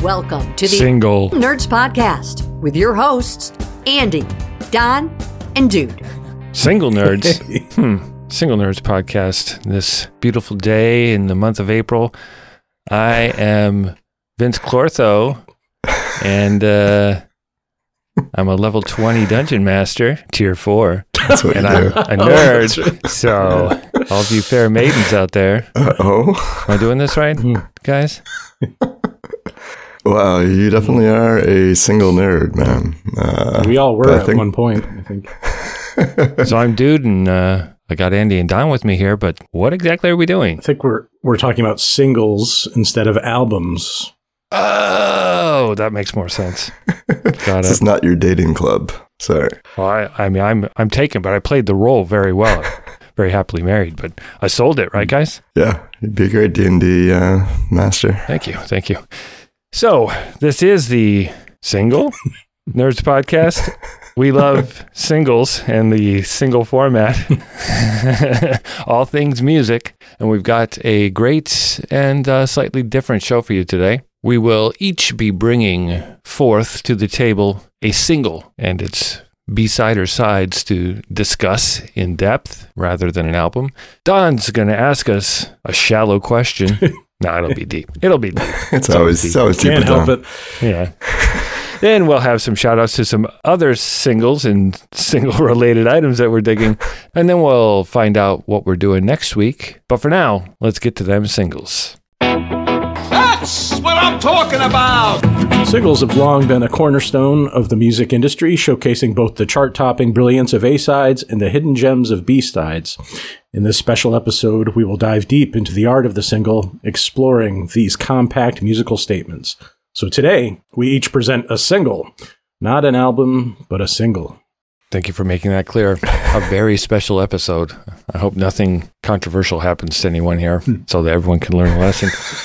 Welcome to the Single Nerds Podcast with your hosts, Andy, Don, and Dude. Single Nerds. Single Nerds Podcast. This beautiful day in the month of April. I am Vince Clortho, and I'm a level 20 Dungeon Master, Tier 4. And I'm a nerd. So, all of you fair maidens out there. Am I doing this right, guys? Wow, you definitely are a single nerd, man. We all were at one point, I think. So I'm Dude, and I got Andy and Don with me here, but what exactly are we doing? I think we're talking about singles instead of albums. Oh, that makes more sense. Got This it. is not your dating club. Sorry. Well, I mean, I'm taken, but I played the role very well. Very happily married, but I sold it, right, guys? Yeah, you'd be a great D&D master. Thank you. So, this is the Single Nerds Podcast. We love singles and the single format, all things music, and we've got a great and slightly different show for you today. We will each be bringing forth to the table a single and its B-side or sides to discuss in depth rather than an album. Don's going to ask us a shallow question. No, it'll be deep. It's always deep. Can't help it. Yeah. Then we'll have some shout outs to some other singles and single related items that we're digging. And then we'll find out what we're doing next week. But for now, let's get to them singles. That's what I'm talking about! Singles have long been a cornerstone of the music industry, showcasing both the chart-topping brilliance of A-sides and the hidden gems of B-sides. In this special episode, we will dive deep into the art of the single, exploring these compact musical statements. So today, we each present a single. Not an album, but a single. Thank you for making that clear. A very special episode. I hope nothing controversial happens to anyone here so that everyone can learn a lesson.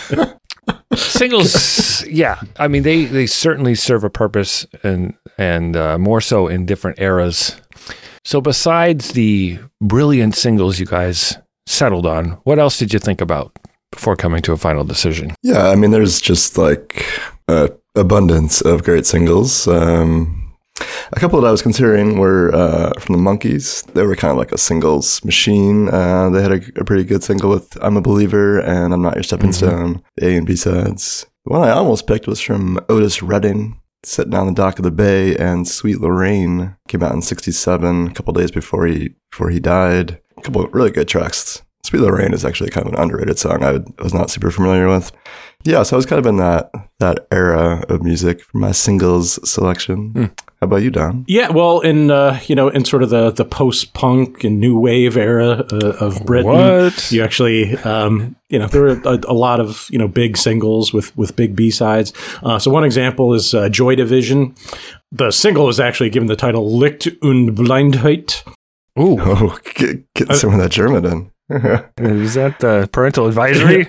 Singles, yeah. I mean, they certainly serve a purpose and more so in different eras. So besides the brilliant singles you guys settled on, what else did you think about before coming to a final decision? Yeah, I mean, there's just like abundance of great singles. A couple that I was considering were from the Monkees. They were kind of like a singles machine. They had a pretty good single with I'm a Believer and I'm Not Your Stepping Stone, the A and B sides. The one I almost picked was from Otis Redding, Sitting on the Dock of the Bay, and Sweet Lorraine came out in '67, a couple days before he died. A couple of really good tracks. Sweet Lorraine is actually kind of an underrated song I was not super familiar with. Yeah, so I was kind of in that era of music for my singles selection. How about you, Don? Yeah, well, in sort of the post-punk and new wave era of Britain, you actually, there were a lot of big singles with big B-sides. So one example is Joy Division. The single is actually given the title "Licht und Blindheit." Ooh, get some of that German in. Is that the parental advisory?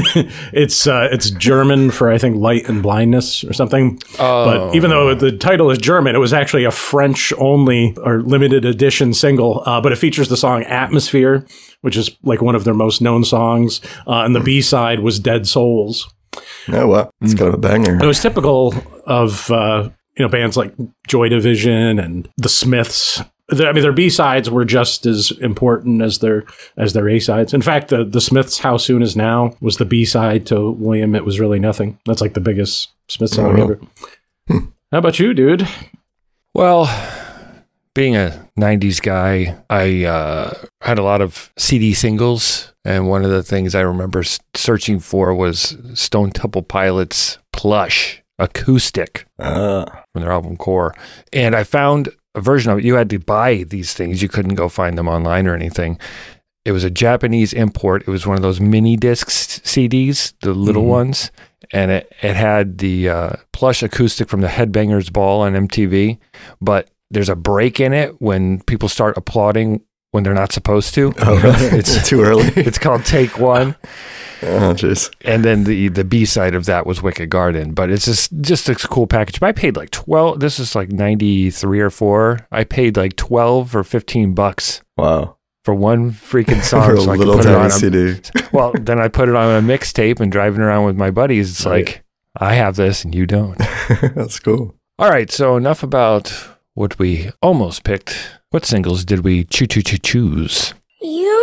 It's German for, I think, light and blindness or something. Oh. But even though the title is German, it was actually a French only or limited edition single. But it features the song Atmosphere, which is like one of their most known songs. And the B-side was Dead Souls. Oh, wow. It's kind of a banger. It was typical of, bands like Joy Division and the Smiths. Their B-sides were just as important as their A-sides. In fact, the Smiths' How Soon Is Now was the B-side to William, It Was Really Nothing. That's like the biggest Smith song ever. How about you, Dude? Well, being a 90s guy, I had a lot of CD singles, and one of the things I remember searching for was Stone Temple Pilots' Plush acoustic from their album Core. And I found a version of it. You had to buy these things. You couldn't go find them online or anything. It was a Japanese import. It was one of those mini discs CDs, the little ones. And it had the Plush acoustic from the Headbangers Ball on MTV. But there's a break in it when people start applauding when they're not supposed to. Oh, really? It's too early. It's called Take One. Oh, jeez. And then the B-side of that was Wicked Garden. But it's just a cool package. But I paid like 12. This is like 93 or 4. I paid like 12 or 15 bucks. Wow. For one freaking song. For a so I little could put it on CD. Well, then I put it on a mixtape and driving around with my buddies. It's like, I have this and you don't. That's cool. All right, so enough about what we almost picked. What singles did we choose? You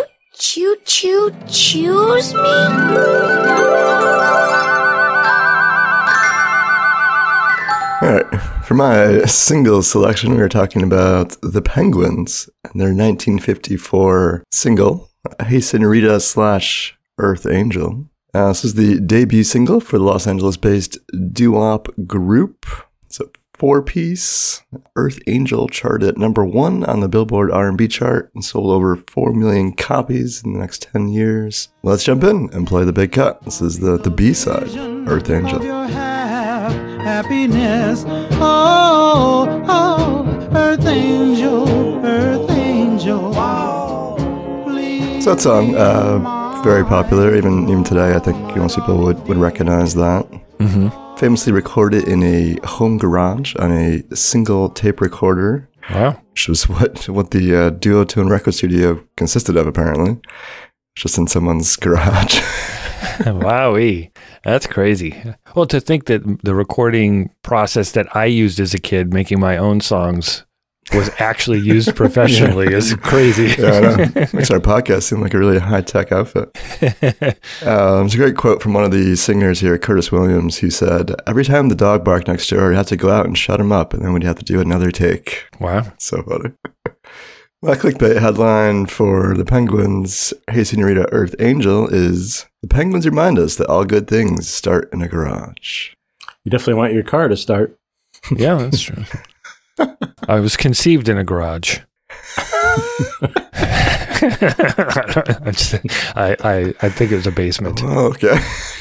choose me? All right. For my single selection, we were talking about the Penguins and their 1954 single, Hey Senorita / Earth Angel. This is the debut single for the Los Angeles-based doo-wop group. It's a 4-piece. Earth Angel charted at number 1 on the Billboard R&B chart and sold over 4 million copies in the next 10 years. Let's jump in and play the big cut. This is the B-side, Earth Angel. Happiness, oh, Earth Angel, Earth Angel. So that song, very popular. Even today, I think most people would recognize that. Mm-hmm. Famously recorded in a home garage on a single tape recorder. Wow. Which was what the Duotone record studio consisted of, apparently. Just in someone's garage. Wowee. That's crazy. Well, to think that the recording process that I used as a kid, making my own songs, was actually used professionally is crazy. Yeah, I know. Makes our podcast seem like a really high-tech outfit. There's a great quote from one of the singers here, Curtis Williams, who said, "Every time the dog barked next door, you had to go out and shut him up, and then we'd have to do another take." Wow. So funny. My clickbait headline for the Penguins' Hey Senorita Earth Angel is, the Penguins remind us that all good things start in a garage. You definitely want your car to start. Yeah, that's true. I was conceived in a garage. I think it was a basement. Oh, okay.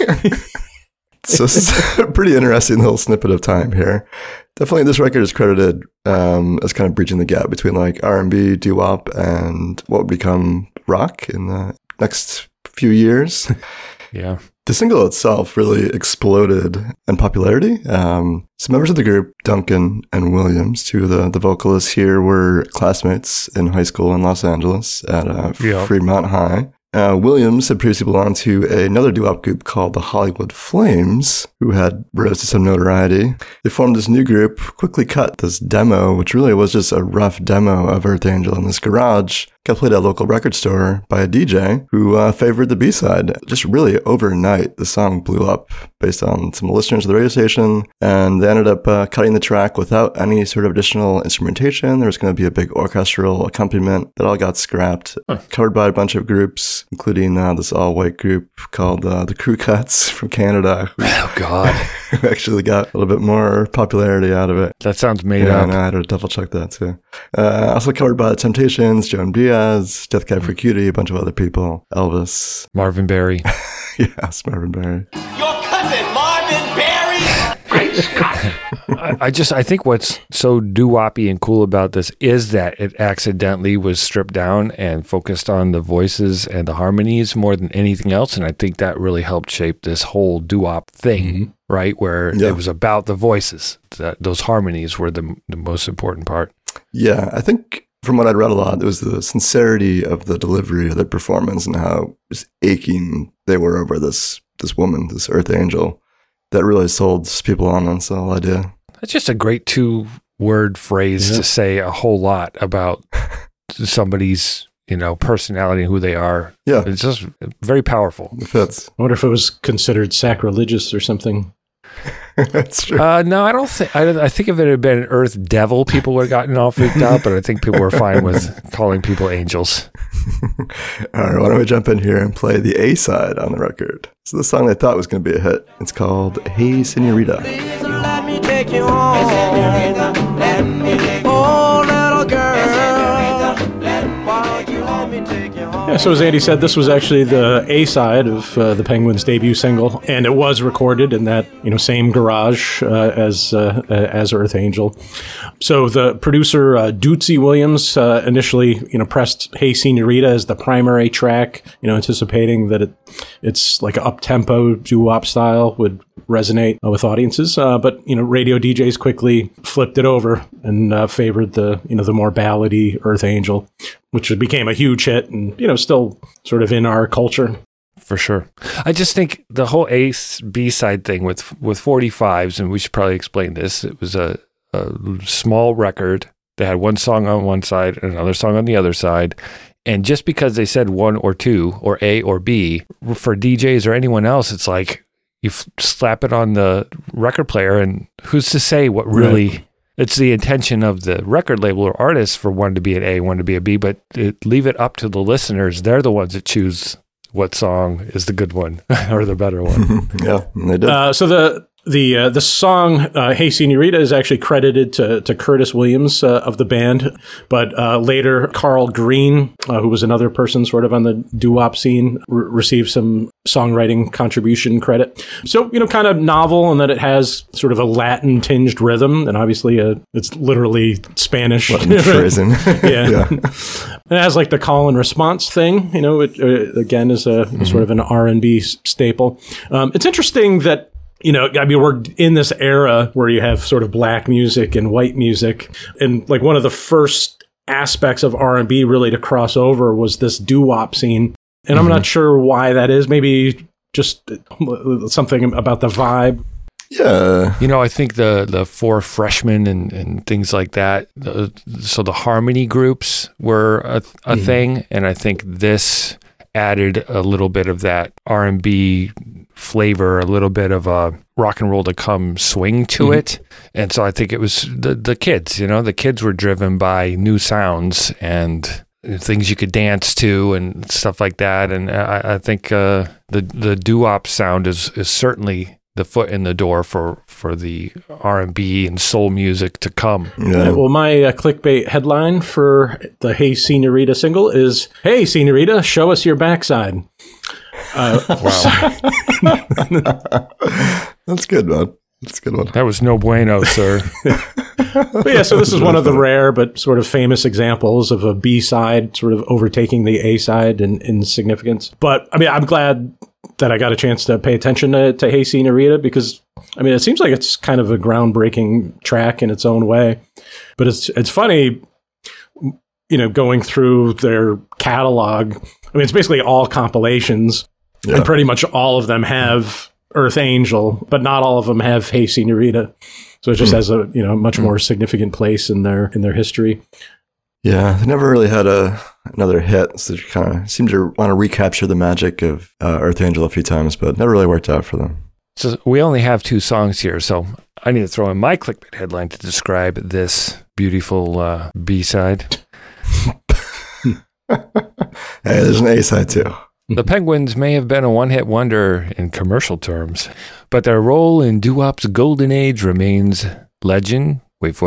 So this is a pretty interesting little snippet of time here. Definitely this record is credited as kind of bridging the gap between like R&B, doo-wop, and what would become rock in the next few years. Yeah. The single itself really exploded in popularity. Some members of the group, Duncan and Williams, two of the vocalists here, were classmates in high school in Los Angeles at Fremont High. Williams had previously belonged to another doo-wop group called the Hollywood Flames, who had rose to some notoriety. They formed this new group, quickly cut this demo, which really was just a rough demo of Earth Angel in this garage, got played at a local record store by a DJ who favored the B-side. Just really overnight, the song blew up based on some listeners of the radio station, and they ended up cutting the track without any sort of additional instrumentation. There was going to be a big orchestral accompaniment that all got scrapped, covered by a bunch of groups, including this all-white group called the Crew Cuts from Canada. Oh, God. Who actually got a little bit more popularity out of it. That sounds made up. I had to double-check that, too. Also covered by The Temptations, Joan Diaz, Death Cab for Cutie, a bunch of other people. Elvis. Marvin Berry. Yes, Marvin Berry. Your cousin, Marvin Berry! Great Scott! I think what's so doo-woppy and cool about this is that it accidentally was stripped down and focused on the voices and the harmonies more than anything else. And I think that really helped shape this whole doo-wop thing, right? Where it was about the voices. Those harmonies were the most important part. Yeah, I think from what I'd read a lot, it was the sincerity of the delivery of the performance and how just aching they were over this woman, this Earth Angel, that really sold people on this whole idea. That's just a great 2-word phrase to say a whole lot about somebody's, personality and who they are. Yeah. It's just very powerful. It fits. I wonder if it was considered sacrilegious or something. That's true. No, I don't think. I think if it had been an Earth Devil, people would have gotten all freaked out. But I think people were fine with calling people angels. All right, why don't we jump in here and play the A side on the record? So the song they thought was going to be a hit. It's called Hey Senorita. Please let me take you home. Oh, little girl. Why don't you let me take you home? Yeah, so as Andy said, this was actually the A-side of the Penguins' debut single, and it was recorded in that same garage as Earth Angel. So the producer Dootsy Williams initially pressed "Hey Senorita" as the primary track, anticipating that it's like an up-tempo doo-wop style would resonate with audiences. But radio DJs quickly flipped it over and favored the more ballady Earth Angel, which became a huge hit and still sort of in our culture. for sure. I just think the whole A-B side thing with 45s, and we should probably explain this. It was a small record. They had one song on one side and another song on the other side. And just because they said one or two or A or B, for DJs or anyone else, it's like you slap it on the record player, and who's to say what really... Right. It's the intention of the record label or artist for one to be an A, one to be a B, but leave it up to the listeners. They're the ones that choose what song is the good one or the better one. Yeah, they did. So the song "Hey Senorita" is actually credited to Curtis Williams of the band, but later Carl Green, who was another person sort of on the doo-wop scene, received some songwriting contribution credit. So, kind of novel in that it has sort of a Latin tinged rhythm, and obviously it's literally Spanish. Phrasing. Yeah. It has like the call and response thing, it again is a sort of an R&B staple. It's interesting that we're in this era where you have sort of black music and white music. And like one of the first aspects of R&B really to cross over was this doo-wop scene. And I'm not sure why that is. Maybe just something about the vibe. Yeah. I think the Four Freshmen and things like that. So the harmony groups were a thing. And I think this added a little bit of that R&B flavor, a little bit of a rock and roll to come swing to it. And so I think it was the kids, the kids were driven by new sounds and things you could dance to and stuff like that. And I think the doo-wop sound is certainly the foot in the door for the R&B and soul music to come. Yeah. Well, my clickbait headline for the Hey Senorita single is, "Hey Senorita, show us your backside." Wow. That's good, man. That's a good one. That was no bueno, sir. But yeah, so this is one of the rare but sort of famous examples of a B-side sort of overtaking the A-side in significance. But, I'm glad that I got a chance to pay attention to Hey Senorita because, it seems like it's kind of a groundbreaking track in its own way. But it's funny, going through their catalog. It's basically all compilations, and pretty much all of them have Earth Angel, but not all of them have Hey Senorita. So it just has a much more significant place in their history. Yeah, they never really had another hit, so they kind of seem to want to recapture the magic of Earth Angel a few times, but never really worked out for them. So we only have 2 songs here, so I need to throw in my clickbait headline to describe this beautiful B-side. Hey, there's an A-side too. The Penguins may have been a one-hit wonder in commercial terms, but their role in doo-wop's golden age remains legendary.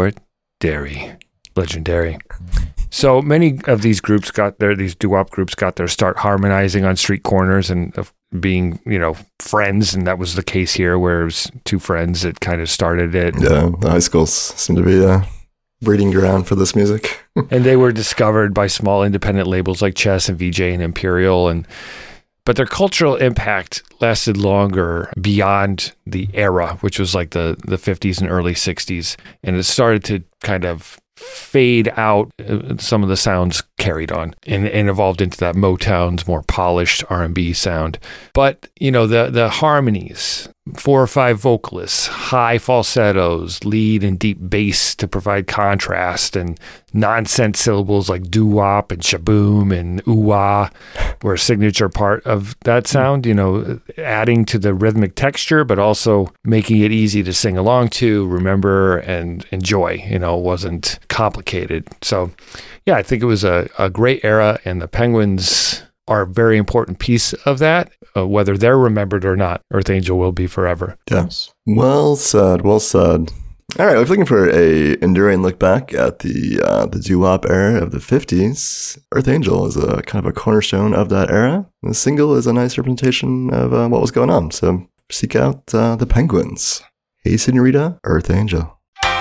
So many of these groups these doo-wop groups got their start harmonizing on street corners and being, friends, and that was the case here, where it was 2 friends that kind of started it. Yeah, the high schools seem to be breeding ground for this music. And they were discovered by small independent labels like Chess and VJ and Imperial, but their cultural impact lasted longer beyond the era, which was like the 50s and early 60s, and it started to kind of fade out. Some of the sounds carried on and evolved into that Motown's more polished R&B sound. But, the harmonies, 4 or 5 vocalists, high falsettos, lead and deep bass to provide contrast, and nonsense syllables like doo-wop and shaboom and ooh-wah were a signature part of that sound, adding to the rhythmic texture, but also making it easy to sing along to, remember, and enjoy. It wasn't complicated. So, yeah, I think it was a great era, and the Penguins are a very important piece of that. Whether they're remembered or not, Earth Angel will be forever. Yes. Well said. Well said. All right. If looking for a enduring look back at the doo-wop era of the 50s, Earth Angel is a kind of a cornerstone of that era. The single is a nice representation of what was going on. So seek out the Penguins. Hey Senorita, Earth Angel.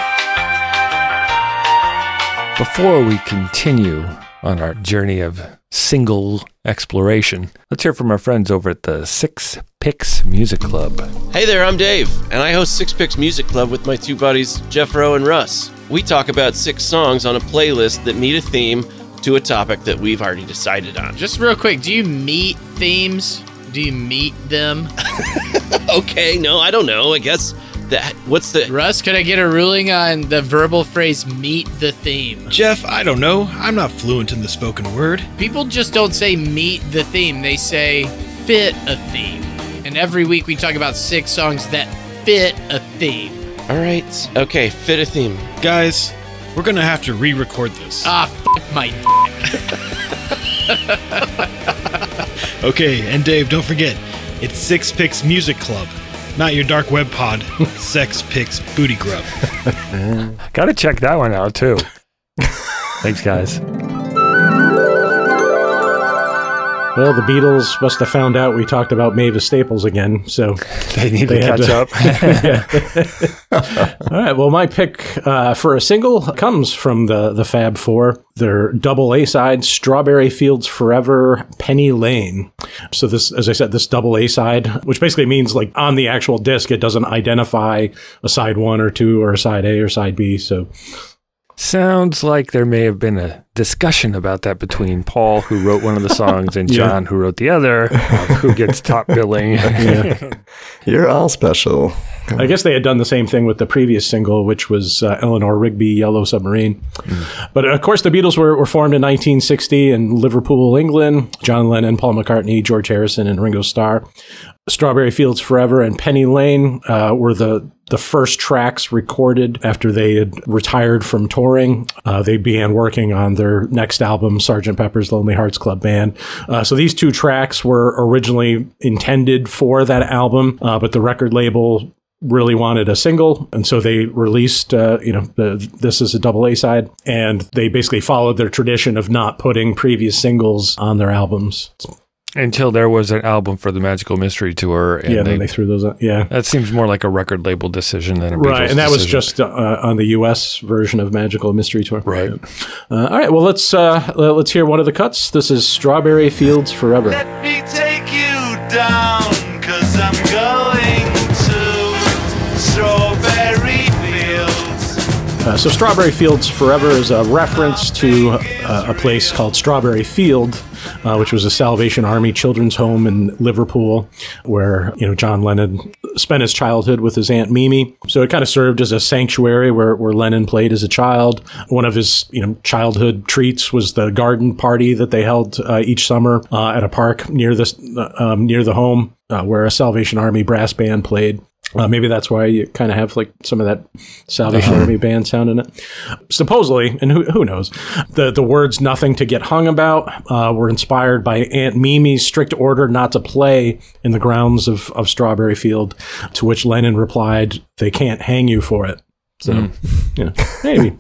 Before we continue on our journey of single exploration, let's hear from our friends over at the Six Picks Music Club. Hey there, I'm Dave, and I host Six Picks Music Club with my 2 buddies, Jeff Rowe and Russ. We talk about 6 songs on a playlist that meet a theme to a topic that we've already decided on. Just real quick, do you meet themes? Do you meet them? Okay, no, I don't know. I guess that. What's the. Russ, could I get a ruling on the verbal phrase meet the theme? Jeff, I don't know. I'm not fluent in the spoken word. People just don't say meet the theme. They say fit a theme. And every week we talk about 6 songs that fit a theme. All right. Okay, fit a theme. Guys, we're going to have to re-record this. F*** my Okay, and Dave, don't forget, it's Six Picks Music Club, not your dark web pod, Sex Picks Booty Grub. Gotta check that one out, too. Thanks, guys. Well, the Beatles must have found out we talked about Mavis Staples again, so They need to catch up. All right, well, my pick for a single comes from the Fab Four. Their double A-side, Strawberry Fields Forever, Penny Lane. So this, as I said, this double A-side, which basically means like on the actual disc, it doesn't identify a side 1 or 2 or a side A or side B, so... Sounds like there may have been a discussion about that between Paul, who wrote one of the songs, and John, who wrote the other, who gets top billing. You're all special. I guess they had done the same thing with the previous single, which was Eleanor Rigby, Yellow Submarine. But of course, the Beatles were formed in 1960 in Liverpool, England. John Lennon, Paul McCartney, George Harrison, and Ringo Starr. Strawberry Fields Forever and Penny Lane were the first tracks recorded after they had retired from touring. They began working on their next album, Sgt. Pepper's Lonely Hearts Club Band. So these 2 tracks were originally intended for that album, but the record label really wanted a single, and so they released, this is a double A-side, and they basically followed their tradition of not putting previous singles on their albums. Until there was an album for the Magical Mystery Tour. And then they threw those out. Yeah. That seems more like a record label decision than a Beatles Right, and that decision. was just on the U.S. version of Magical Mystery Tour. Right. All right, well, let's hear one of the cuts. This is Strawberry Fields Forever. Let me take you down, 'cause I'm going to Strawberry Fields. So Strawberry Fields Forever is a reference to a place called Strawberry Field, which was a Salvation Army children's home in Liverpool, where John Lennon spent his childhood with his Aunt Mimi. So it kind of served as a sanctuary where Lennon played as a child. One of his childhood treats was the garden party that they held each summer at a park near the home where a Salvation Army brass band played. Maybe that's why you kind of have like some of that Salvation Army band sound in it. Supposedly, and who knows, the words "nothing to get hung about" were inspired by Aunt Mimi's strict order not to play in the grounds of Strawberry Field, to which Lennon replied, "They can't hang you for it." So, maybe.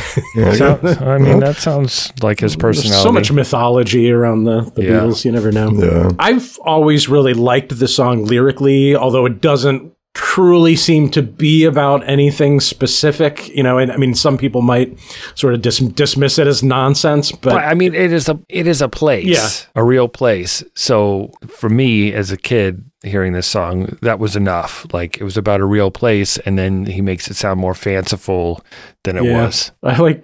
That sounds like his personality. There's so much mythology around the Beatles, you never know. Yeah. I've always really liked the song lyrically, although it doesn't truly seem to be about anything specific, and I mean, some people might sort of dismiss it as nonsense, but I mean, it is a place, a real place. So for me as a kid hearing this song, that was enough. Like, it was about a real place, and then he makes it sound more fanciful than it was. I like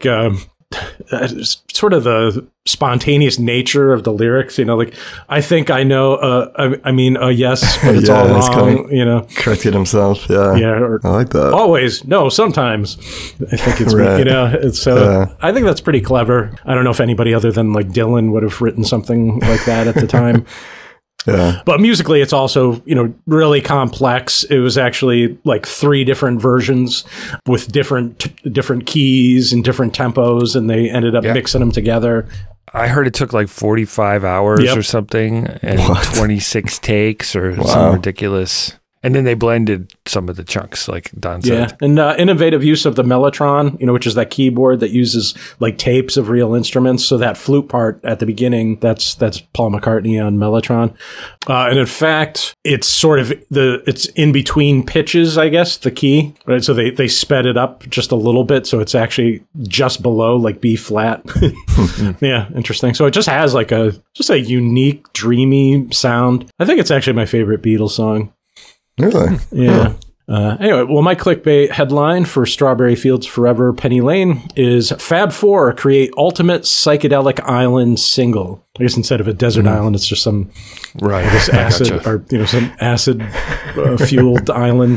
sort of the spontaneous nature of the lyrics, like, I think I know, yes, but it's all wrong, Corrected himself, I like that. Always, no, sometimes. I think it's, right. I think that's pretty clever. I don't know if anybody other than like Dylan would have written something like that at the time. Yeah. But musically, it's also, really complex. It was actually like 3 different versions with different keys and different tempos, and they ended up mixing them together. I heard it took like 45 hours or something, and 26 takes or some ridiculous. And then they blended some of the chunks, like Don said. Yeah, and innovative use of the Mellotron, which is that keyboard that uses like tapes of real instruments. So that flute part at the beginning, that's Paul McCartney on Mellotron. And in fact, it's sort of it's in between pitches, I guess, the key, right? So they sped it up just a little bit, so it's actually just below like B flat. Yeah, interesting. So it just has like a unique, dreamy sound. I think it's actually my favorite Beatles song. Really? Yeah. Anyway, well, my clickbait headline for Strawberry Fields Forever, Penny Lane is Fab Four create ultimate psychedelic island single. I guess instead of a desert island, it's just some Right. I guess acid Gotcha. or some acid fueled island.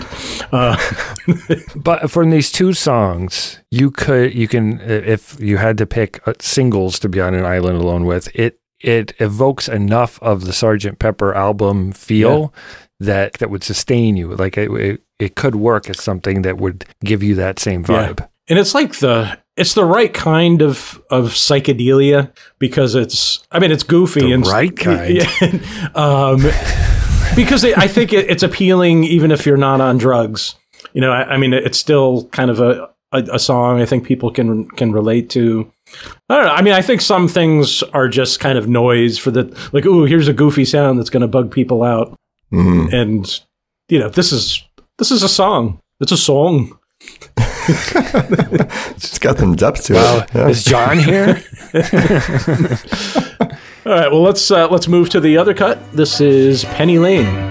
But from these two songs, you can if you had to pick singles to be on an island alone with, it evokes enough of the Sgt. Pepper album feel that would sustain you. Like it could work as something that would give you that same vibe. Yeah. And it's like it's the right kind of psychedelia because it's goofy The and right kind. Yeah. Because I think it's appealing even if you're not on drugs. You know, I mean, it's still kind of a song I think people can relate to. I don't know. I mean, I think some things are just kind of noise for like, ooh, here's a goofy sound that's going to bug people out. Mm-hmm. And, you know, this is a song. It's a song. It's got some depth to it. Yeah. Is John here? All right, well, let's move to the other cut. This is Penny Lane.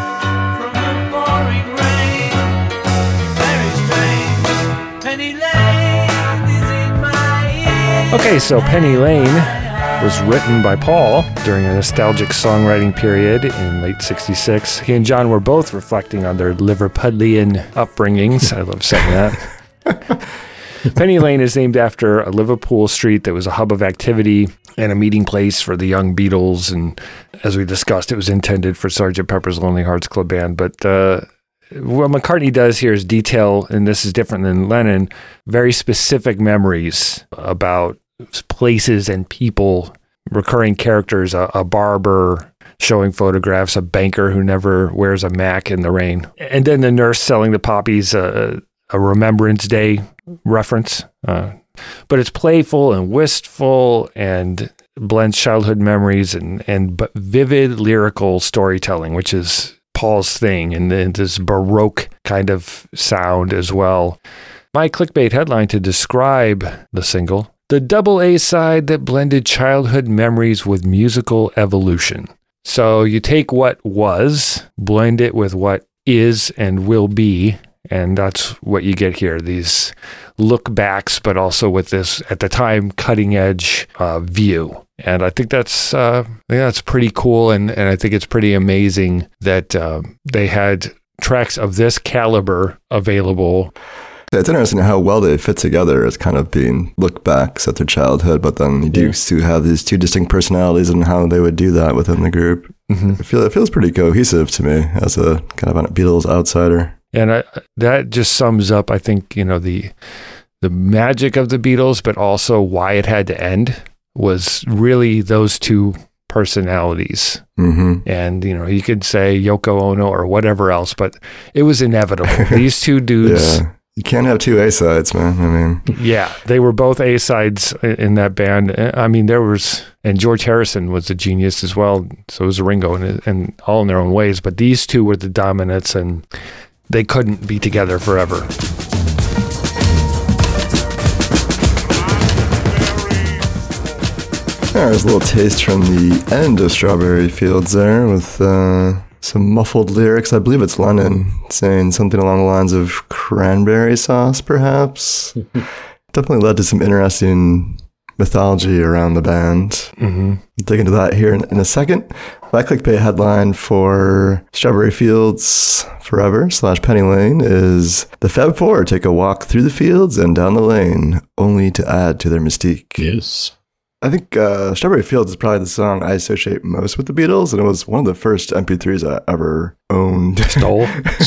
Okay, so Penny Lane was written by Paul during a nostalgic songwriting period in late 66. He and John were both reflecting on their Liverpudlian upbringings. I love saying that. Penny Lane is named after a Liverpool street that was a hub of activity and a meeting place for the young Beatles. And as we discussed, it was intended for Sgt. Pepper's Lonely Hearts Club Band. But what McCartney does here is detail, and this is different than Lennon, very specific memories about places and people, recurring characters, a barber showing photographs, a banker who never wears a Mac in the rain, and then the nurse selling the poppies, a Remembrance Day reference. But it's playful and wistful and blends childhood memories and vivid lyrical storytelling, which is Paul's thing, and this Baroque kind of sound as well. My clickbait headline to describe the single: the double A side that blended childhood memories with musical evolution. So you take what was, blend it with what is and will be, and that's what you get here. These look backs, but also with this, at the time, cutting edge view. And I think that's pretty cool, and I think it's pretty amazing that they had tracks of this caliber available. Yeah, it's interesting how well they fit together as kind of being look backs at their childhood, but then you do still have these two distinct personalities and how they would do that within the group. Mm-hmm. It feels pretty cohesive to me as a kind of a Beatles outsider. And that just sums up, I think, the magic of the Beatles, but also why it had to end was really those two personalities. Mm-hmm. And, you could say Yoko Ono or whatever else, but it was inevitable. These two dudes. Yeah. You can't have two A-sides, man. I mean, yeah, they were both A-sides in that band. I mean, and George Harrison was a genius as well. So was Ringo, and all in their own ways. But these two were the dominants, and they couldn't be together forever. There's a little taste from the end of Strawberry Fields there with some muffled lyrics. I believe it's Lennon saying something along the lines of cranberry sauce, perhaps. Definitely led to some interesting mythology around the band. Mm-hmm. We'll dig into that here in a second. My clickbait headline for Strawberry Fields Forever / Penny Lane is: the Fab Four take a walk through the fields and down the lane, only to add to their mystique. Yes. I think Strawberry Fields is probably the song I associate most with the Beatles, and it was one of the first MP3s I ever owned. Stole.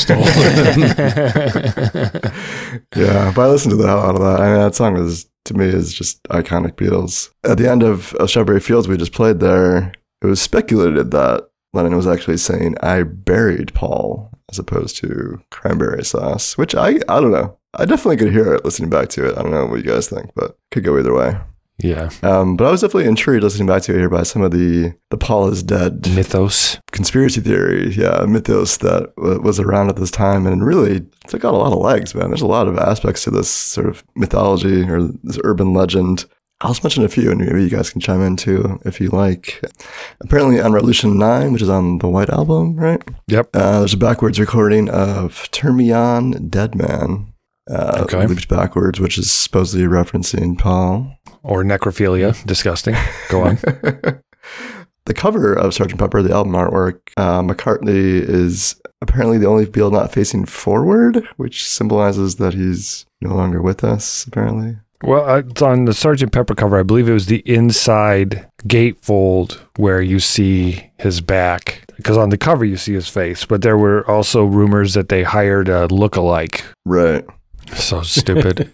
Yeah, but I listened to the hell out of that. I mean, that song to me is just iconic Beatles. At the end of Strawberry Fields we just played there, it was speculated that Lennon was actually saying, "I buried Paul," as opposed to cranberry sauce, which I don't know. I definitely could hear it listening back to it. I don't know what you guys think, but could go either way. Yeah. But I was definitely intrigued listening back to it here by some of the Paul is dead mythos, conspiracy theory, mythos that was around at this time, and really it's got a lot of legs, man. There's a lot of aspects to this sort of mythology or this urban legend. I'll just mention a few, and maybe you guys can chime in too if you like. Apparently on Revolution 9, which is on the White Album, right? Yep. There's a backwards recording of Turn Me On, Dead Man. Okay. Looped backwards, which is supposedly referencing Paul. Or necrophilia. Disgusting. Go on. The cover of Sgt. Pepper, the album artwork, McCartney is apparently the only Beatle not facing forward, which symbolizes that he's no longer with us, apparently. Well, it's on the Sgt. Pepper cover, I believe it was the inside gatefold where you see his back. Because on the cover you see his face, but there were also rumors that they hired a lookalike. Right. So stupid.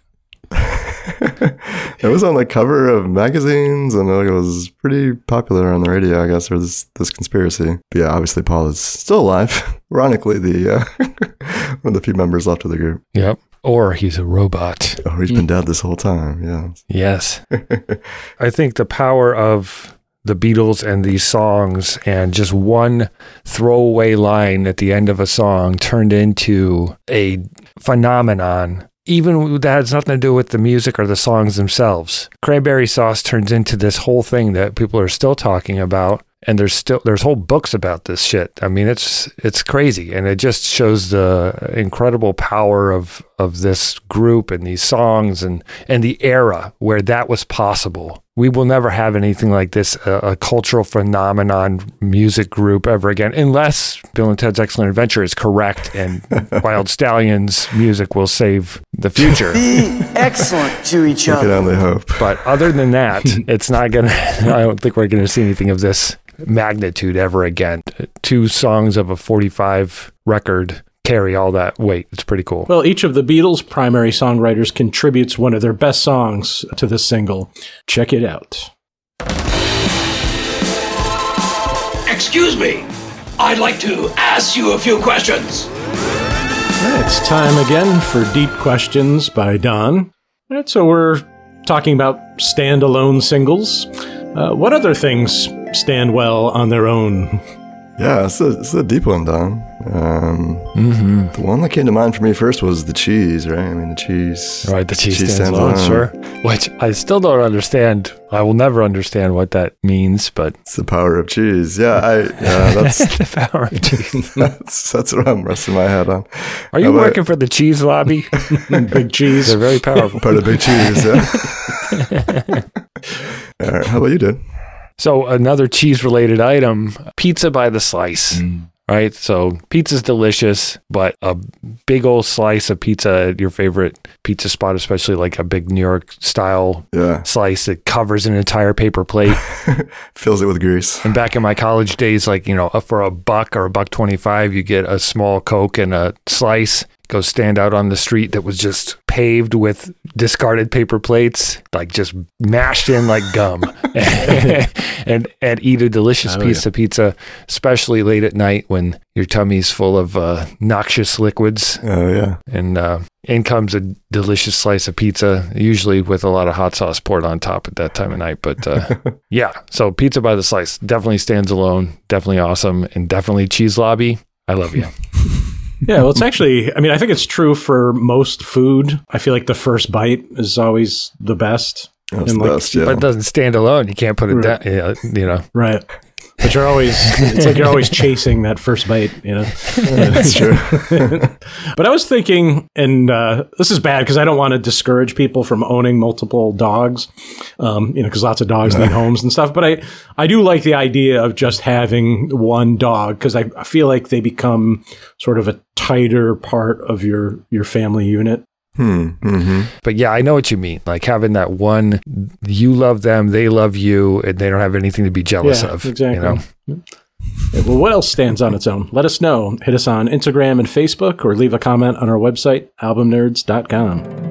It was on the cover of magazines, and it was pretty popular on the radio, I guess, or this conspiracy. But yeah, obviously Paul is still alive. Ironically, the one of the few members left of the group. Yep. Or he's a robot. Or he's been dead this whole time, yeah. Yes. I think the power of the Beatles and these songs and just one throwaway line at the end of a song turned into a phenomenon. Even that has nothing to do with the music or the songs themselves. Cranberry Sauce turns into this whole thing that people are still talking about. And there's whole books about this shit. I mean, it's crazy. And it just shows the incredible power of this group and these songs and the era where that was possible. We will never have anything like this, a cultural phenomenon music group ever again, unless Bill and Ted's Excellent Adventure is correct and Wild Stallions music will save the future. Be excellent to each We can other. only hope. But other than that, it's not going to, I don't think we're going to see anything of this magnitude ever again. 2 songs of a 45 record carry all that weight. It's pretty cool. Well, each of the Beatles' primary songwriters contributes one of their best songs to this single. Check it out. Excuse me. I'd like to ask you a few questions. It's time again for Deep Questions by Don. All right, so we're talking about standalone singles. What other things stand well on their own? Yeah, it's a deep one, Don. The one that came to mind for me first was the cheese, right? I mean, the cheese. Right, the cheese stands alone, sure. Which I still don't understand. I will never understand what that means, but it's the power of cheese. Yeah, that's the power of cheese. that's what I'm resting my head on. Are you working for the cheese lobby? Big cheese. They're very powerful. Part of Big Cheese, yeah. All right, how about you, dude? So another cheese-related item, pizza by the slice, right? So pizza's delicious, but a big old slice of pizza at your favorite pizza spot, especially like a big New York-style slice that covers an entire paper plate. Fills it with grease. And back in my college days, like, for $1 or $1.25, you get a small Coke and a slice. Go stand out on the street that was just paved with discarded paper plates, like just mashed in like gum, and eat a delicious piece of pizza, especially late at night when your tummy's full of noxious liquids. Oh, yeah. And in comes a delicious slice of pizza, usually with a lot of hot sauce poured on top at that time of night. But yeah, so pizza by the slice definitely stands alone, definitely awesome, and definitely Cheese Lobby. I love you. Yeah, well, it's actually, I think it's true for most food. I feel like the first bite is always the best. That's the best, yeah. But it doesn't stand alone. You can't put it down, Right. But it's like you're always chasing that first bite, That's true. But I was thinking, and this is bad because I don't want to discourage people from owning multiple dogs, because lots of dogs need homes and stuff. But I do like the idea of just having one dog because I feel like they become sort of a tighter part of your family unit. But yeah, I know what you mean. Like having that one, you love them, they love you, and they don't have anything to be jealous of. Exactly. Yeah, well, what else stands on its own? Let us know. Hit us on Instagram and Facebook or leave a comment on our website, albumnerds.com.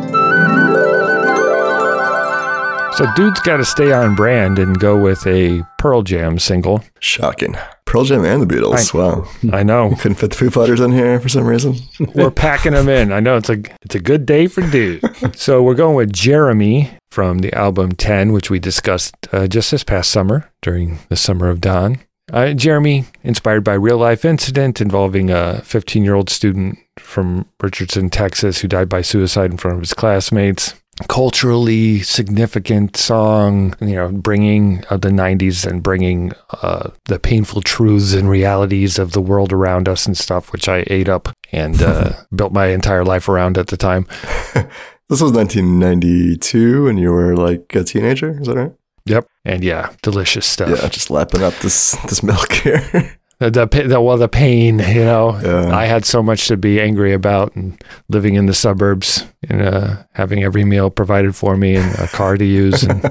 So dude's got to stay on brand and go with a Pearl Jam single. Shocking. Pearl Jam and the Beatles. Wow. I know. Couldn't fit the Foo Fighters in here for some reason. We're packing them in. I know it's a good day for dude. So we're going with Jeremy from the album 10, which we discussed just this past summer during the Summer of Don. Jeremy, inspired by a real life incident involving a 15-year-old student from Richardson, Texas, who died by suicide in front of his classmates. culturally significant song, bringing the 90s and bringing the painful truths and realities of the world around us and stuff, which I ate up and built my entire life around at the time. This was 1992 and you were like a teenager, is that right? Yep. And yeah, delicious stuff. Yeah, just lapping up this milk here. The pain, I had so much to be angry about, and living in the suburbs and having every meal provided for me and a car to use. And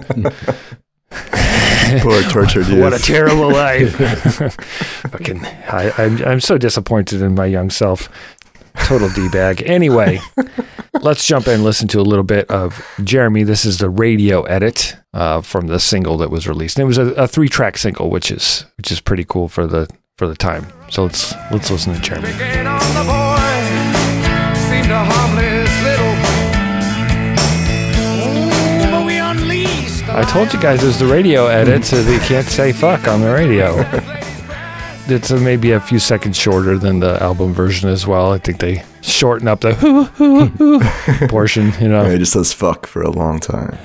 poor tortured youth. What a terrible life. I'm so disappointed in my young self. Total D-bag. Anyway, let's jump in and listen to a little bit of Jeremy. This is the radio edit from the single that was released. And it was a 3-track single, which is pretty cool for the time. So let's listen to Jeremy. I told you guys it was the radio edit, so they can't say fuck on the radio. It's maybe a few seconds shorter than the album version as well. I think they shorten up the portion, It just says fuck for a long time.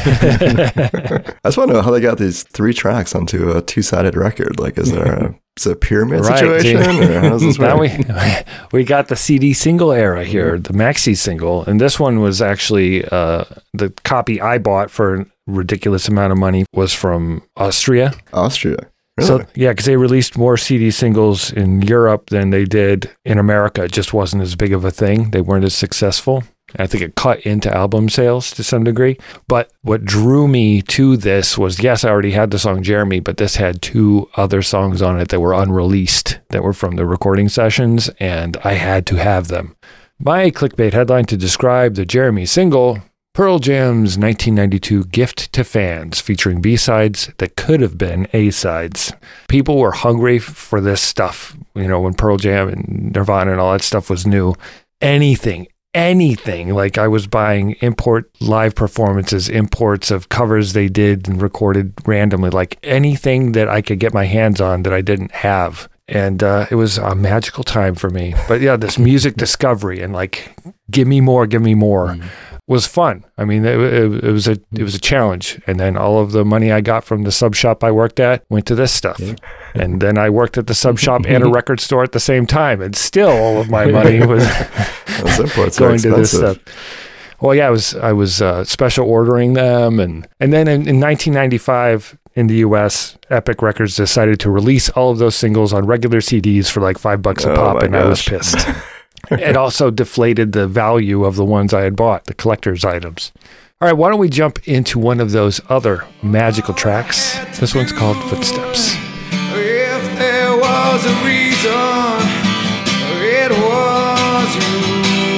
I just want to know how they got these 3 tracks onto a 2-sided record. Like, is it a pyramid situation? Or how does this work? Now we got the CD single era here, the maxi single. And this one was actually, the copy I bought for a ridiculous amount of money was from Austria. Austria. Really? So, yeah, because they released more CD singles in Europe than they did in America. It just wasn't as big of a thing. They weren't as successful. I think it cut into album sales to some degree. But what drew me to this was, yes, I already had the song Jeremy, but this had 2 other songs on it that were unreleased, that were from the recording sessions, and I had to have them. My clickbait headline to describe the Jeremy single: Pearl Jam's 1992 Gift to Fans, featuring B-sides that could have been A-sides. People were hungry for this stuff, when Pearl Jam and Nirvana and all that stuff was new. Anything, like I was buying import live performances, imports of covers they did and recorded randomly, like anything that I could get my hands on that I didn't have. And it was a magical time for me. But yeah, this music discovery and like, give me more. Was fun. I mean, it was a challenge. And then all of the money I got from the sub shop I worked at went to this stuff. Yeah. And then I worked at the sub shop and a record store at the same time. And still all of my money was going to this stuff. Well, yeah, I was special ordering them. And then in 1995 in the US, Epic Records decided to release all of those singles on regular CDs for like $5 a pop. And I was pissed. It also deflated the value of the ones I had bought, the collector's items. All right, why don't we jump into one of those other magical tracks? This one's called Footsteps. If there was a reason, it was you.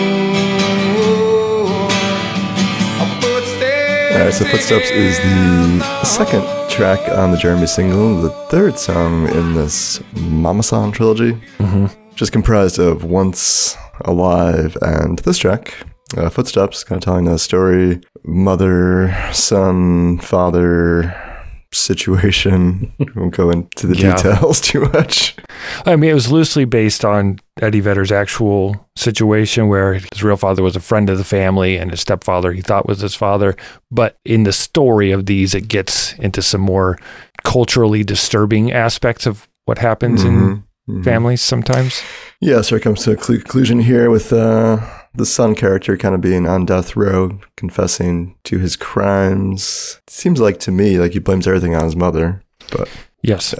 All right, so Footsteps is the second track on the Jeremy single, the 3rd song in this Mama Song trilogy. Mm-hmm. Which is comprised of Once, Alive, and this track, Footsteps, kind of telling the story, mother, son, father situation. We won't go into the details too much. I mean, it was loosely based on Eddie Vedder's actual situation where his real father was a friend of the family and his stepfather he thought was his father. But in the story of these, it gets into some more culturally disturbing aspects of what happens in families sometimes. Yeah, so it comes to a conclusion here with the son character kind of being on death row, confessing to his crimes. It seems like to me like he blames everything on his mother, but yes.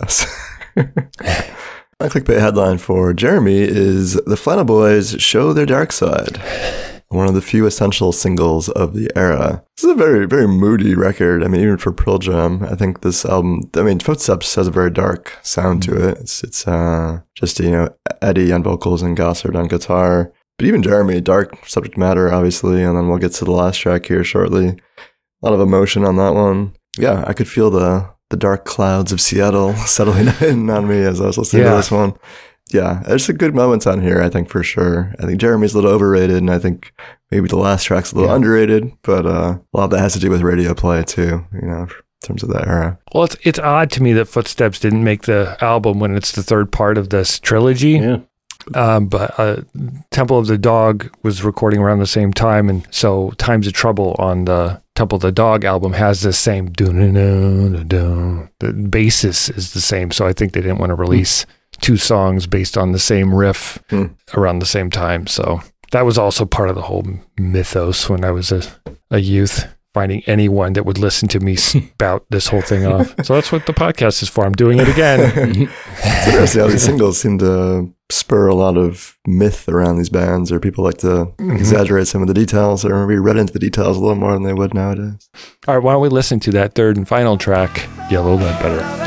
My clickbait headline for Jeremy is The Flannel Boys Show Their Dark Side. One of the few essential singles of the era. This is a very, very moody record. I mean, even for Pearl Jam, I think this album, Footsteps has a very dark sound to it. It's just, Eddie on vocals and Gossard on guitar. But even Jeremy, dark subject matter, obviously. And then we'll get to the last track here shortly. A lot of emotion on that one. Yeah, I could feel the dark clouds of Seattle settling in on me as I was listening to this one. Yeah, there's some good moments on here, I think, for sure. I think Jeremy's a little overrated, and I think maybe the last track's a little underrated, but a lot of that has to do with radio play, too, in terms of that era. Well, it's odd to me that Footsteps didn't make the album when it's the 3rd part of this trilogy. Yeah. But Temple of the Dog was recording around the same time, and so Times of Trouble on the Temple of the Dog album has this same dun-dun-dun-dun-dun. The basis is the same, so I think they didn't want to release two songs based on the same riff around the same time. So that was also part of the whole mythos when I was a youth, finding anyone that would listen to me spout this whole thing off. So that's what the podcast is for. I'm doing it again. It's interesting how these singles seem to spur a lot of myth around these bands, or people like to exaggerate some of the details, or maybe read into the details a little more than they would nowadays. All right, why don't we listen to that third and final track, Yellow Ledbetter.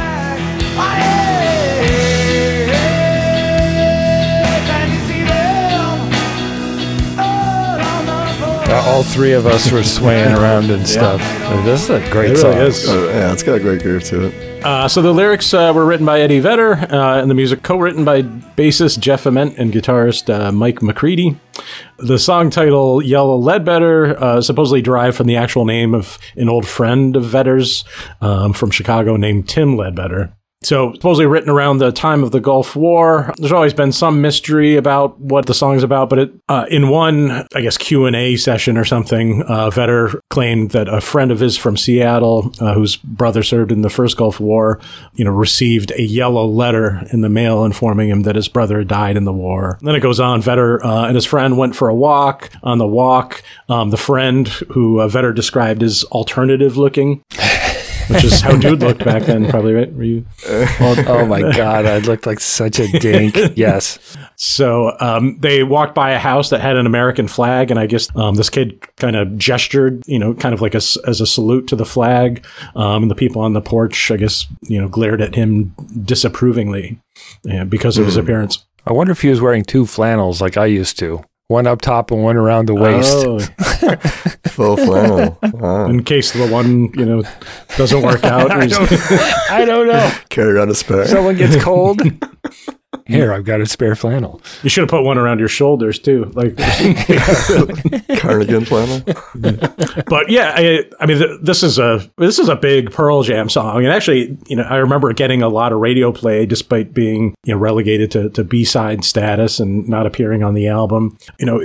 All three of us were swaying around and stuff. This is a great song. Really is. Yeah, it's got a great groove to it. So the lyrics were written by Eddie Vedder, and the music co-written by bassist Jeff Ament and guitarist Mike McCready. The song title, Yellow Ledbetter, supposedly derived from the actual name of an old friend of Vedder's from Chicago named Tim Ledbetter. So supposedly written around the time of the Gulf War. There's always been some mystery about what the song's about, but in one, I guess, Q&A session or something, Vedder claimed that a friend of his from Seattle, whose brother served in the first Gulf War, received a yellow letter in the mail informing him that his brother had died in the war. And then it goes on, Vedder and his friend went for a walk. On the walk, the friend, who Vedder described as alternative looking, which is how dude looked back then, probably, right? Were you? Oh my God, I looked like such a dink. Yes. So they walked by a house that had an American flag, and I guess this kid kind of gestured, kind of like as a salute to the flag. And the people on the porch, I guess, glared at him disapprovingly because of his appearance. I wonder if he was wearing two flannels like I used to. One up top and one around the waist. Oh. Full flannel. Wow. In case the one, doesn't work out. I don't know. Carry around a spare. Someone gets cold. Here, I've got a spare flannel. You should have put one around your shoulders too, like cardigan flannel. But yeah, I mean, this is a big Pearl Jam song, and actually, I remember getting a lot of radio play despite being relegated to B-side status and not appearing on the album.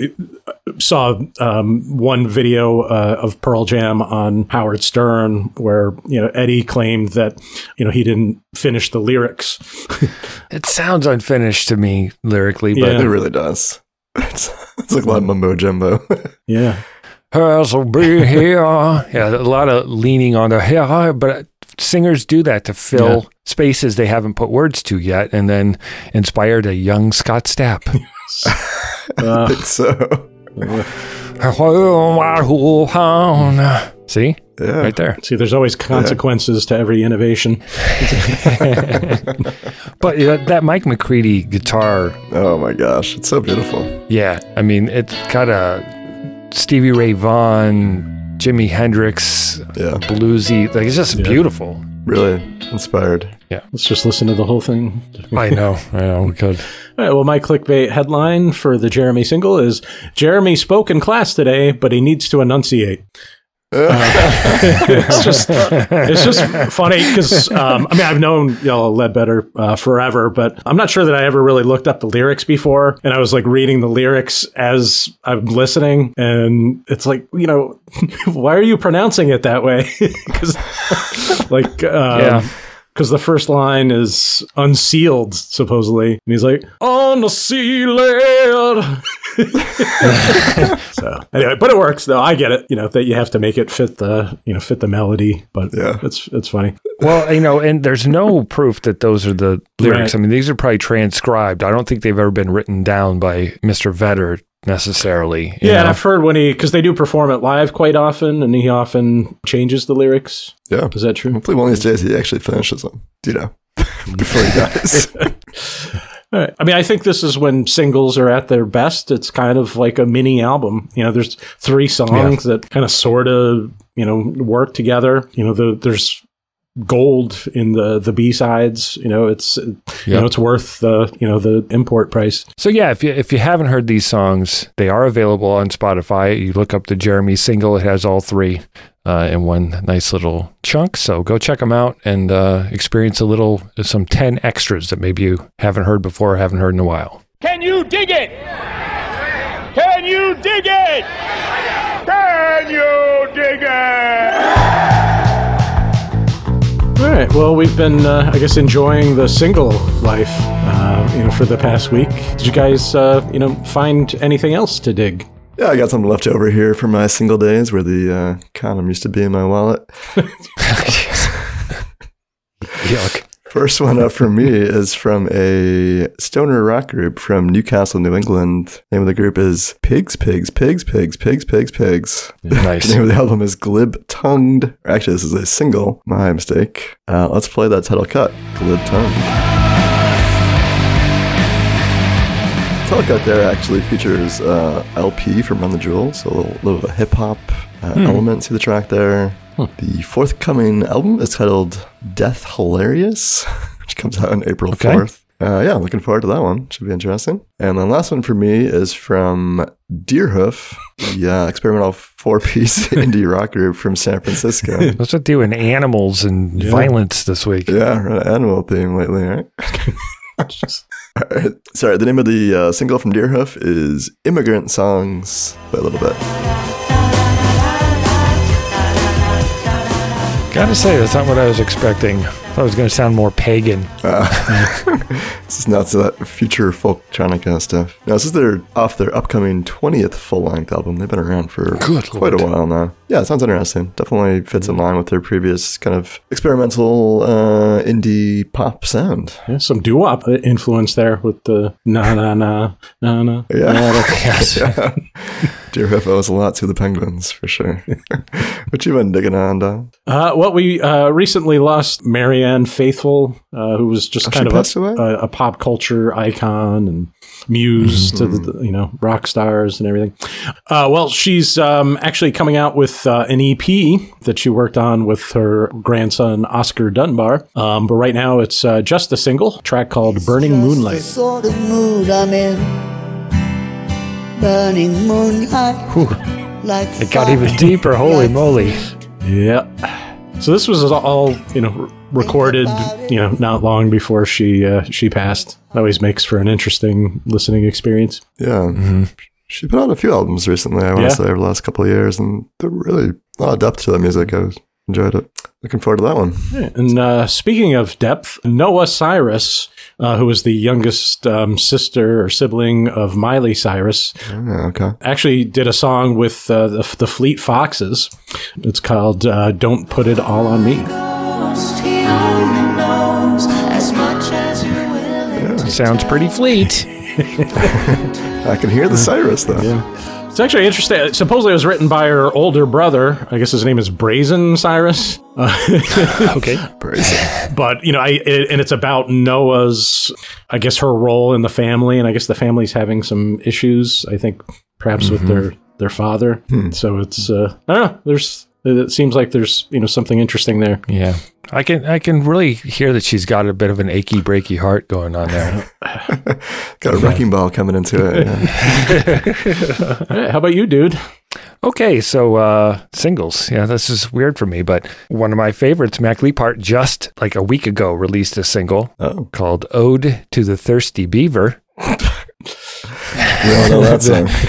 Saw one video of Pearl Jam on Howard Stern where Eddie claimed that he didn't finish the lyrics. It sounds unfinished to me lyrically, but it really does. It's like a lot of mumbo jumbo. Yeah. I'll be here. Yeah, a lot of leaning on the here, but singers do that to fill spaces they haven't put words to yet, and then inspired a young Scott Stapp. I think so. See? Yeah. Right there. See, there's always consequences to every innovation. But that Mike McCready guitar. Oh my gosh, it's so beautiful. Yeah, I mean, it's got a Stevie Ray Vaughan, Jimi Hendrix, bluesy. Like, it's just beautiful. Really inspired. Yeah. Let's just listen to the whole thing. I know, we could. All right, well, my clickbait headline for the Jeremy single is, Jeremy spoke in class today, but he needs to enunciate. It's just funny because I've known Yellow Ledbetter forever, but I'm not sure that I ever really looked up the lyrics before, and I was like reading the lyrics as I'm listening, and it's like, why are you pronouncing it that way? Because because the first line is unsealed, supposedly. And he's like, unsealed. So anyway, but it works though. I get it, that you have to make it fit the melody, but it's funny. Well, and there's no proof that those are the lyrics. Right. I mean, these are probably transcribed. I don't think they've ever been written down by Mr. Vedder necessarily. Yeah, and I've heard because they do perform it live quite often, and he often changes the lyrics. Yeah. Is that true? Hopefully one of these days he actually finishes them, before he dies. All right. I mean, I think this is when singles are at their best. It's kind of like a mini album. There's 3 songs that kind of sort of, work together. There's gold in the B-sides. It's worth the import price. So yeah, if you haven't heard these songs, they are available on Spotify. You look up the Jeremy single; it has all 3 in one nice little chunk. So go check them out and experience some 10 extras that maybe you haven't heard before or haven't heard in a while. Can you dig it? Can you dig it? Can you dig it? All right. Well, we've been, I guess, enjoying the single life, for the past week. Did you guys, find anything else to dig? Yeah, I got something left over here from my single days where the condom used to be in my wallet. Yuck. First one up for me is from a stoner rock group from Newcastle, New England. The name of the group is Pigs, Pigs, Pigs, Pigs, Pigs, Pigs, Pigs. Nice. The name of the album is Glib Tongued. Actually, this is a single. My mistake. Let's play that title cut, Glib Tongued. Title cut there actually features LP from Run the Jewels, so a little of a hip-hop element to the track there. The forthcoming album is titled Death Hilarious, which comes out on April 4th. Looking forward to that one. Should be interesting. And the last one for me is from Deerhoof, the experimental 4-piece indie rock group from San Francisco. What's it doing? Animals and violence this week. Yeah, an animal theme lately, right? Alright. Sorry, the name of the single from Deerhoof is Immigrant Songs. Play a little bit. Gotta say, that's not what I was expecting. I thought it was going to sound more pagan. This is not that future folktronica stuff. No, this is off their upcoming 20th full-length album. They've been around for quite a while now. Yeah, it sounds interesting. Definitely fits in line with their previous kind of experimental indie pop sound. Yeah, some doo-wop influence there with the na-na-na, na-na. Yeah. Deerhoof owes a lot to the Penguins, for sure. What you been digging on, Don? Well, we recently lost Marianne Faithfull, who was just kind of a pop culture icon and muse to the rock stars and everything. Well, she's actually coming out with an EP that she worked on with her grandson Oscar Dunbar. But right now, it's just a single track called "Burning Moonlight." The sort of mood I'm in. Burning moonlight, like it got even deeper. Holy moly! Yeah. So this was all recorded not long before she passed. Always makes for an interesting listening experience. Yeah. She put out a few albums recently. I want to say over the last couple of years, and they're really a lot of depth to that music. I enjoyed it. Looking forward to that one. Yeah, and speaking of depth, Noah Cyrus, who was the youngest sister or sibling of Miley Cyrus, actually did a song with the Fleet Foxes. It's called "Don't Put It All on Me." Sounds pretty Fleet. I can hear the Cyrus, though. Yeah. It's actually interesting. Supposedly it was written by her older brother. I guess his name is Brazen Cyrus. Okay. Brazen. But, and it's about Noah's, I guess, her role in the family. And I guess the family's having some issues, I think, perhaps with their father. So it's, I don't know, it seems like there's, something interesting there. Yeah. I can really hear that she's got a bit of an achy breaky heart going on there. Got a wrecking ball coming into it. Yeah. Hey, how about you, dude? Okay, so singles. Yeah, this is weird for me, but one of my favorites, Mac Leapart, just like a week ago released a single called Ode to the Thirsty Beaver. We all know that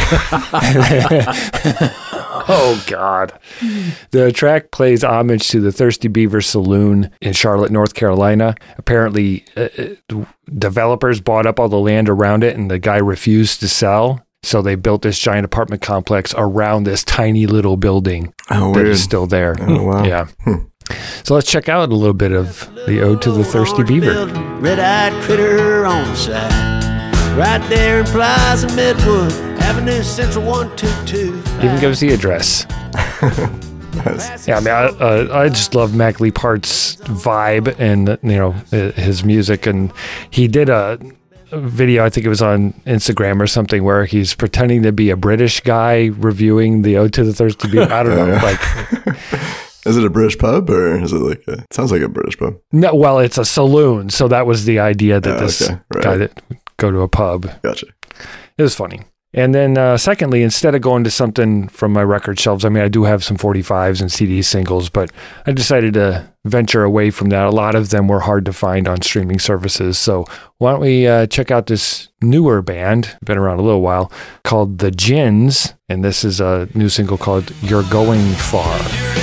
song. Oh, God. The track plays homage to the Thirsty Beaver Saloon in Charlotte, North Carolina. Apparently, developers bought up all the land around it, and the guy refused to sell. So they built this giant apartment complex around this tiny little building that is still there. Oh, wow. Yeah. So let's check out a little bit of the Ode to the Thirsty Beaver. Red-eyed critter on the side. Right there in Plaza Midwood, Avenue Central 122. Even gives the address. Nice. Yeah, I mean, I just love Mac Leapart's vibe and his music, and he did a video, I think it was on Instagram or something, where he's pretending to be a British guy reviewing the Ode to the Thirsty Beaver. I don't know, like. Is it a British pub or is it it sounds like a British pub? No, well, it's a saloon, so that was the idea that guy that would go to a pub. Gotcha. It was funny. And then secondly, instead of going to something from my record shelves, I mean, I do have some 45s and CD singles, but I decided to venture away from that. A lot of them were hard to find on streaming services. So why don't we check out this newer band, been around a little while, called The Gins, and this is a new single called You're Going Far.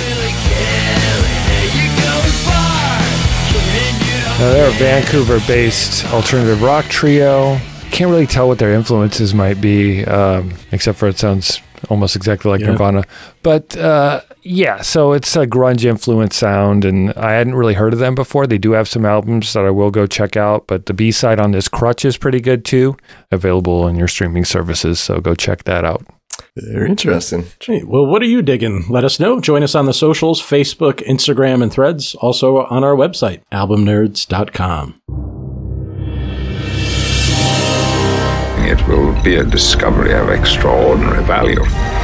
Now, they're a Vancouver-based alternative rock trio. Can't really tell what their influences might be, except for it sounds almost exactly like Nirvana. But so it's a grunge influence sound, and I hadn't really heard of them before. They do have some albums that I will go check out, but the B-side on this, Crutch, is pretty good too. Available on your streaming services, so go check that out. Very interesting. Gee, well, what are you digging? Let us know. Join us on the socials, Facebook, Instagram, and Threads. Also on our website, albumnerds.com. It will be a discovery of extraordinary value.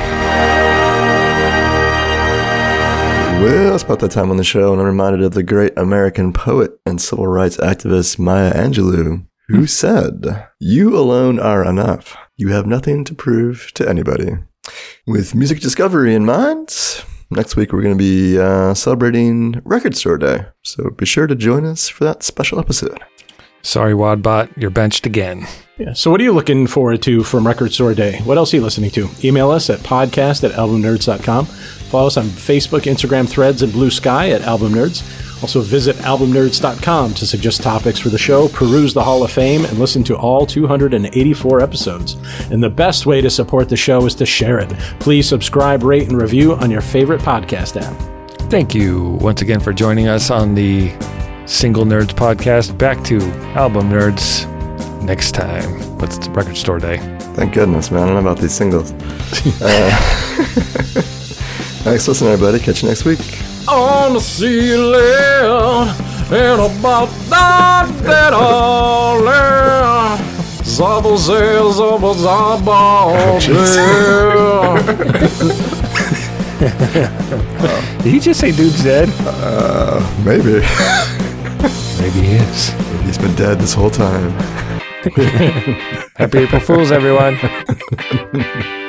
Well, it's about that time on the show, and I'm reminded of the great American poet and civil rights activist Maya Angelou, who said, "You alone are enough. You have nothing to prove to anybody." With music discovery in mind, next week we're going to be celebrating Record Store Day, so be sure to join us for that special episode. Sorry, Wadbot, you're benched again. Yeah. So what are you looking forward to from Record Store Day? What else are you listening to? Email us at podcast@albumnerds.com. Follow us on Facebook, Instagram, Threads, and Blue Sky at Album Nerds. Also visit albumnerds.com to suggest topics for the show, peruse the Hall of Fame, and listen to all 284 episodes. And the best way to support the show is to share it. Please subscribe, rate, and review on your favorite podcast app. Thank you once again for joining us on the Single Nerds podcast. Back to Album Nerds next time. It's Record Store Day. Thank goodness, man. I don't know about these singles. Thanks for listening, everybody. Catch you next week. On the ceiling and about that all Zobble zell, zobble zobble. Did he just say dude's dead? Maybe. Maybe he is. Maybe he's been dead this whole time. Happy April Fools, everyone.